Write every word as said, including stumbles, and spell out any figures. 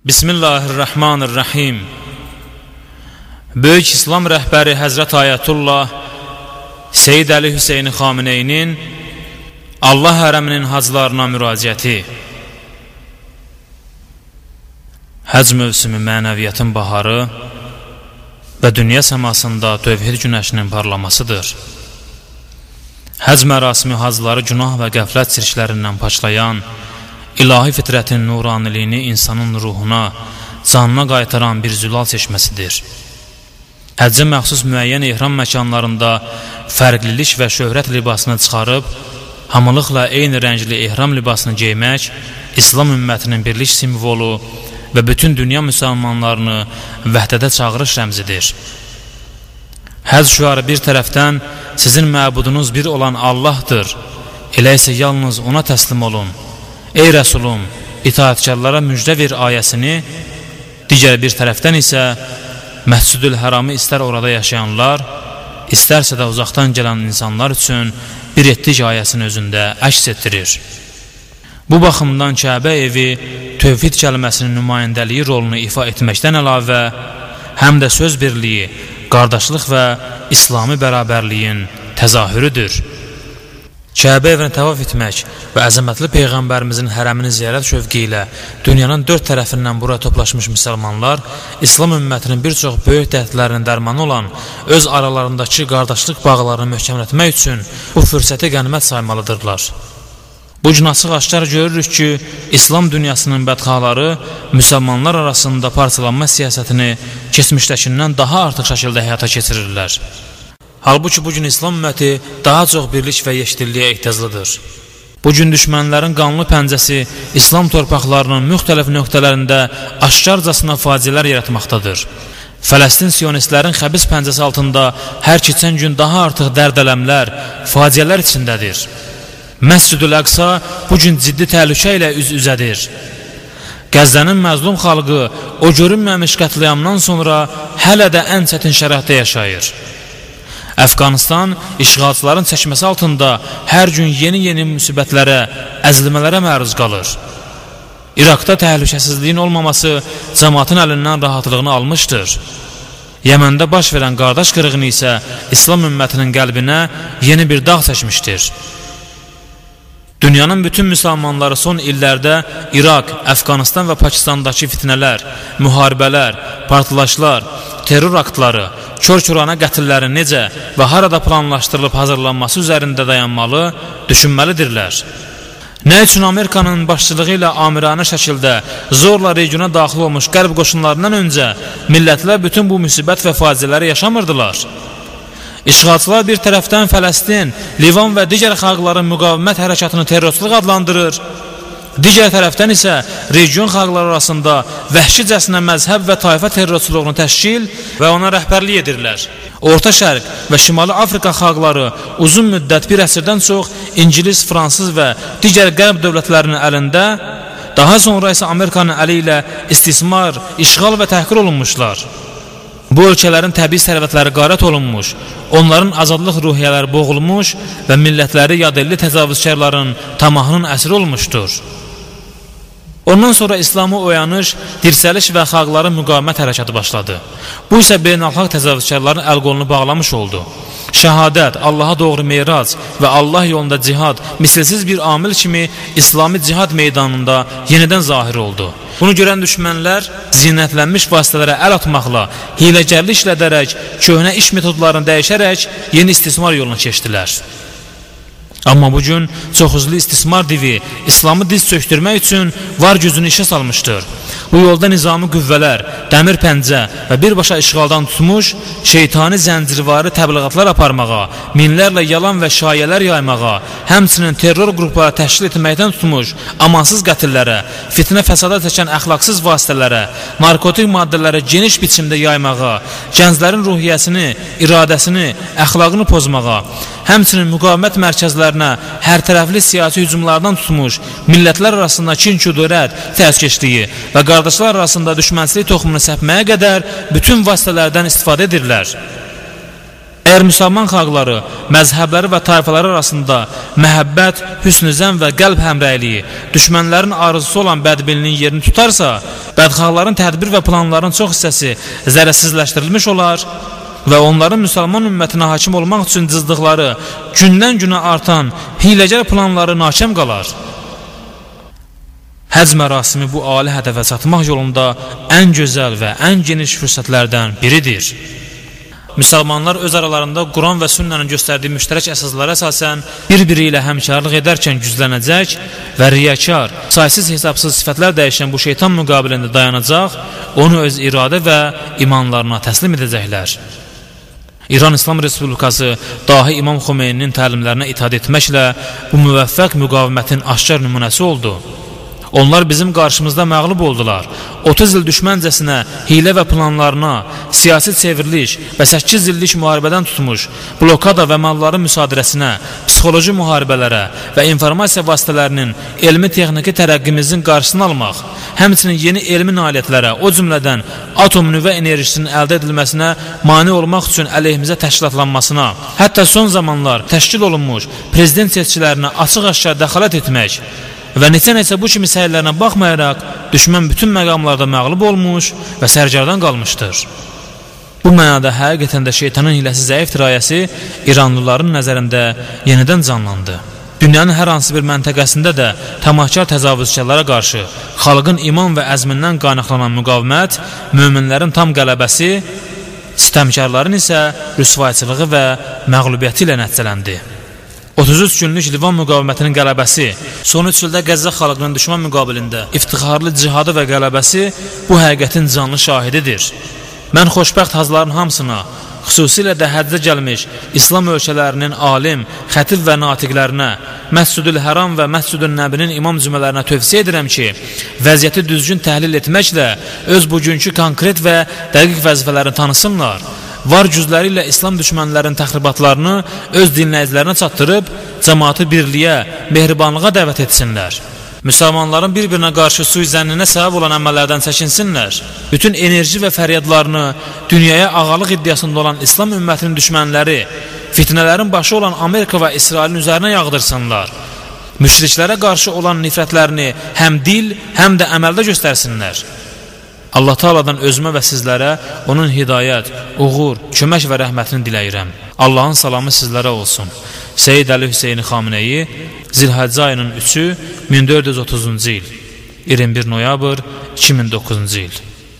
Bismillahirrahmanirrahim. Böyük İslam rəhbəri Həzrət Ayətullah Seyyid Əli Hüseyni Xameneyinin Allah hərəminin haclarına müraciəti. Həc mövsümü mənəviyyətin baharı və dünya səmasında tövhid günəşinin parlamasıdır. Həc mərasimi hacları günah və qəflət çirklərindən paçlayan, İlahi fitrətin nuraniliyini insanın ruhuna, canına qaytaran bir zülal çeşməsidir. Həccə məxsus müəyyən ehram məkanlarında fərqlilik və şöhrət libasını çıxarıb, hamılıqla eyni rəngli ehram libasını geymək, İslam ümmətinin birlik simvolu və bütün dünya müsəlmanlarını vəhdədə çağırış rəmzidir. Həcc şüarı bir tərəfdən sizin məbudunuz bir olan Allahdır, elə isə yalnız ona təslim olun. Ey Rəsulum, itaətkarlara müjdə ver ayəsini, digər bir tərəfdən isə Məscid-ül Həramı istər orada yaşayanlar, istərsə də uzaqdan gələn insanlar üçün bir etdik ayəsinin özündə əks etdirir. Bu baxımdan Kəbə evi tövhid kəlməsinin nümayəndəliyi rolunu ifa etməkdən əlavə, həm də söz birliyi, qardaşlıq və İslami bərabərliyin təzahürüdür. Kəbə evinə təvaf etmək və əzəmətli Peyğəmbərimizin hərəmini ziyarət şövqi ilə dünyanın dörd tərəfindən buraya toplaşmış müsəlmanlar İslam ümmətinin bir çox böyük dərdlərinin dərmanı olan öz aralarındakı qardaşlıq bağlarını möhkəmlətmək üçün bu fürsəti qənimət saymalıdırlar. Bu gün açıq-aşkar görürük ki, İslam dünyasının bədxaları müsəlmanlar arasında parçalanma siyasətini keçmişdəkindən daha artıq şəkildə həyata keçirirlər. Halbuki bugün İslam ümməti daha çox birlik və yeşdirliyə ehtiyaclıdır. Bugün düşmənlərin qanlı pəncəsi İslam torpaqlarının müxtəlif nöqtələrində aşkarcasına faciələr yaratmaqdadır. Fələstin siyonistlərin xəbis pəncəsi altında hər keçən gün daha artıq dərdələmlər, faciələr içindədir. Məscid-ül Əqsa bugün ciddi təhlükə ilə üz-üzədir. Qəzzənin məzlum xalqı o görünməmiş qətliamdan sonra hələ də ən çətin şəraitdə yaşayır. Əfqanistan işğalçıların çəkməsi altında hər gün yeni-yeni müsibətlərə, əzilmələrə məruz qalır. İraqda təhlükəsizliyin olmaması cəmaatın əlindən rahatlığını almışdır. Yəməndə baş verən qardaş qırğını isə İslam ümmətinin qəlbinə yeni bir dağ çəkmişdir. Dünyanın bütün müsəlmanları son illərdə İraq, Əfqanistan və Pakistandakı fitnələr, müharibələr, partlayışlar, terror aktları, kör-körana qətillərin necə və harada planlaşdırılıb hazırlanması üzərində dayanmalı, düşünməlidirlər. Nə üçün Amerikanın başçılığı ilə amiranə şəkildə zorla regiona daxil olmuş qərb qoşunlarından öncə millətlər bütün bu müsibət və faciələri yaşamırdılar? İşğalçılar bir tərəfdən Fələstin, Livan və digər xalqların müqavimət hərəkatını terrorçuluq adlandırır, digər tərəfdən isə region xalqları arasında vəhşicəsinə məzhəb və tayfa terrorçuluğunu təşkil və ona rəhbərlik edirlər. Orta Şərq və Şimali Afrika xalqları uzun müddət bir əsrdən çox İngilis, Fransız və digər qərb dövlətlərinin əlində, daha sonra isə Amerikanın əli ilə istismar, işğal və təhqir olunmuşlar. Bu ölkələrin təbii sərvətləri qarət olunmuş, onların azadlıq ruhiyyələri boğulmuş və millətləri yadelli təcavüzkarların tamahının əsri olmuşdur. Ondan sonra İslamı oyanış, dirsəliş və xalqların müqavimət hərəkatı başladı. Bu isə beynəlxalq təcavüzkarların əl-qolunu bağlamış oldu. Şəhadət, Allaha doğru meyrac və Allah yolunda cihad misilsiz bir amil kimi İslami cihad meydanında yenidən zahir oldu. Bunu görən düşmənlər zinətlənmiş vasitələrə əl atmaqla, hiləgərlik edərək, köhnə iş metodlarını dəyişərək yeni istismar yoluna keçdilər. Amma bugün çox hızlı istismar divi İslamı diz çöktürmək üçün var gücünü işə salmışdır. Bu yolda nizami qüvvələr, dəmir pəncə və birbaşa işğaldan tutmuş, şeytani zəncirvarı təbliğatlar aparmağa, minlərlə yalan və şayələr yaymağa, həmçinin terror qrupları təşkil etməkdən tutmuş, amansız qətillərə, fitnə fəsada çəkən əxlaqsız vasitələrə, narkotik maddələrə geniş biçimdə yaymağa, gənclərin ruhiyyəsini, iradəsini, əxlaqını pozmağa, həmçinin müqavimət mərkəzlərinə hər tərəfli siyasi hücumlardan tutmuş, millətlər arasında kin-küdurət, təzkeşliyi və qardaşlar arasında düşmənçilik toxumunu səpməyə qədər bütün vasitələrdən istifadə edirlər. Əgər müsəlman xalqları, məzhəbləri və tayfaları arasında məhəbbət, hüsnü-zənn və qəlb həmrəyliyi düşmənlərin arzusu olan bədbinliyin yerini tutarsa, bədxahların tədbir və planların çox hissəsi zərərsizləşdirilmiş olar və onların müsəlman ümmətinə hakim olmaq üçün cızdıqları, gündən-günə artan hiləgər planları nakəm qalar. Həcc mərasimi bu ali hədəfə çatmaq yolunda ən gözəl və ən geniş fürsətlərdən biridir. Müsəlmanlar öz aralarında Quran və sünnənin göstərdiyi müştərək əsaslara əsasən bir-biri ilə həmkarlıq edərkən güclənəcək və riyakar, saysız hesabsız sifətlər dəyişən bu şeytan müqabilində dayanacaq, onu öz iradə və imanlarına təslim edəcəklər. İran İslam Respublikası dahi İmam Xomeyninin təlimlərinə itaat etməklə bu müvəffəq müqavimətin aşkar nümunəsi oldu. Onlar bizim qarşımızda məğlub oldular. otuz il düşməncəsinə, hilə və planlarına, siyasi çevriliş və səkkiz illik müharibədən tutmuş, blokada və malların müsadirəsinə, psixoloji müharibələrə və informasiya vasitələrinin elmi texniki tərəqqimizin qarşısını almaq, həmçinin yeni elmi nailiyyətlərə, o cümlədən atom nüvə enerjisinin əldə edilməsinə mane olmaq üçün əleyhimizə təşkilatlanmasına, hətta son zamanlar təşkil olunmuş prezident seçkilərinə açıq-aşkar dəxalət etmək və neçə-neçə bu kimi səyirlərinə baxmayaraq, düşmən bütün məqamlarda məğlub olmuş və sərcardan qalmışdır. Bu mənada həqiqətən də şeytanın hiləsi zəif dirayəsi İranlıların nəzərində yenidən canlandı. Dünyanın hər hansı bir məntəqəsində də tamahkar təcavüzkarlara qarşı xalqın iman və əzmindən qaynaqlanan müqavimət, möminlərin tam qələbəsi, sistəmkarların isə rüsvayçılığı və məğlubiyyəti ilə nəticələndi. otuz üç günlük Livan müqavimətinin qələbəsi, son üç ildə Qəzza xalqının düşman müqabilində iftixarlı cihadı və qələbəsi bu həqiqətin canlı şahididir. Mən xoşbəxt hazların hamısına, xüsusilə də həccə gəlmiş İslam ölkələrinin alim, xətib və natiqlərinə, Məscüdül Həram və Məscüdül Nəbinin imam cümələrinə tövsiyə edirəm ki, vəziyyəti düzgün təhlil etməklə öz bugünkü konkret və dəqiq vəzifələrini tanısınlar. Var gücləri ilə İslam düşmənlərinin təxribatlarını öz dinləyicilərinə çatdırıb, cəmaatı birliyə, mehribanlığa dəvət etsinlər. Müsəlmanların bir-birinə qarşı sui-zənninə səbəb olan əməllərdən çəkinsinlər. Bütün enerji və fəryadlarını dünyaya ağalıq iddiasında olan İslam ümmətinin düşmənləri, fitnələrin başı olan Amerika və İsrailin üzərinə yağdırsınlar. Müşriklərə qarşı olan nifrətlərini həm dil, həm də əməldə göstərsinlər. Allah Taala'dan özümə və sizlərə onun hidayət, uğur, kömək və rəhmətini diləyirəm. Allahın salamı sizlərə olsun. Seyyid Əli Hüseyni Xameneyi, Zilhəccə ayının üçü min dörd yüz otuzuncu il, iyirmi bir noyabr iki min doqquzuncu il.